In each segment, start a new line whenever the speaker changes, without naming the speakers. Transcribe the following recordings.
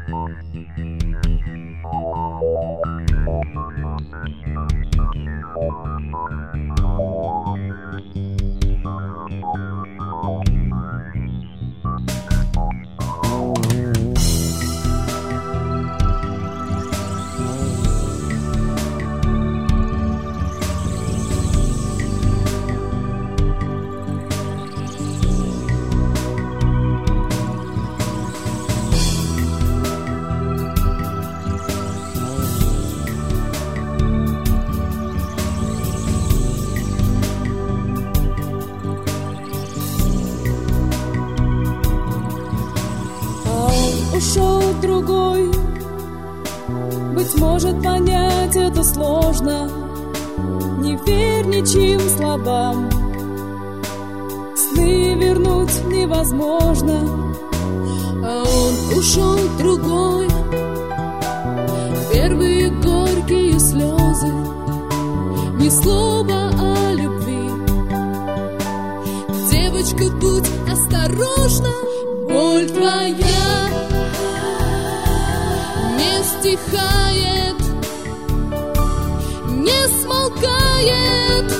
Ушел другой. Быть может, понять это сложно. Не верь ничьим словам. Сны вернуть невозможно. А он ушел другой. Первые горькие слезы, ни слова о любви. Девочка, будь осторожна, боль твоя не стихает, не смолкает.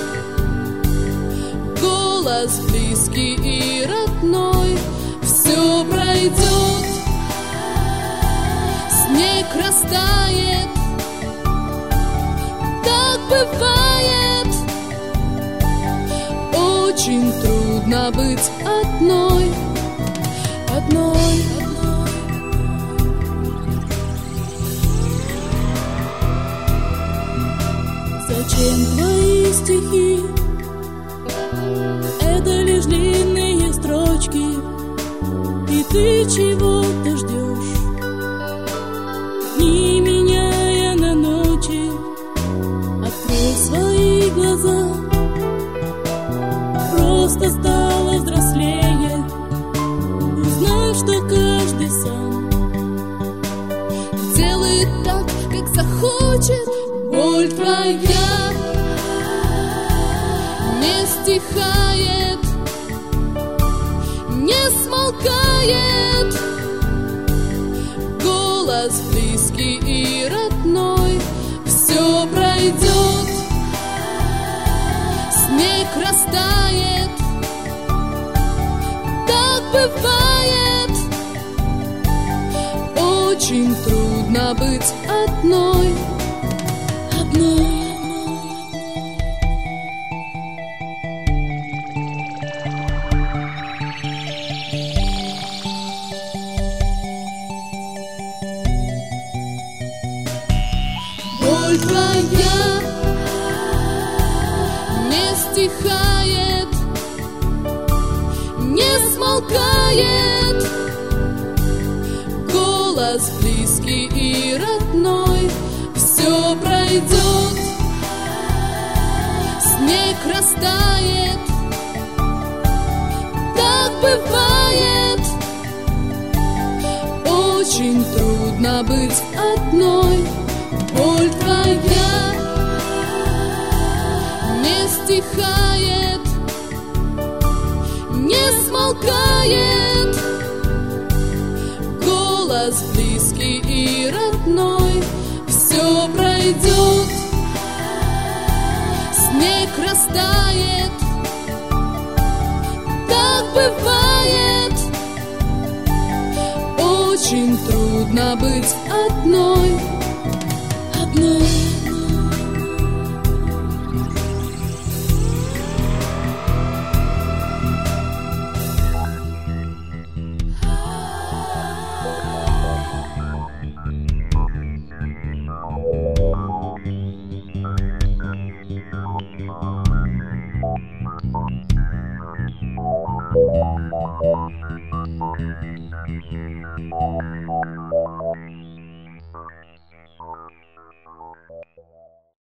Голос близкий и родной, все пройдет, снег растает. Так бывает, очень трудно быть одной. Зачем твои стихи? Это лишь длинные строчки, и ты чего-то ждешь, не меняя на ночи. Открой свои глаза, просто стала взрослее. Узнай, что каждый сам делает так, как захочет. Боль твоя не стихает, не смолкает. Голос близкий и родной, все пройдет, снег растает. Так бывает, очень трудно быть одной. Боль твоя не стихает, не смолкает. Голос близкий и родной, все пройдет, снег растает. Так бывает, очень трудно быть одной. Боль твоя не стихает, не смолкает. Голос близкий и родной, все пройдет, снег растает. Так бывает, очень трудно быть одной.
Thank you.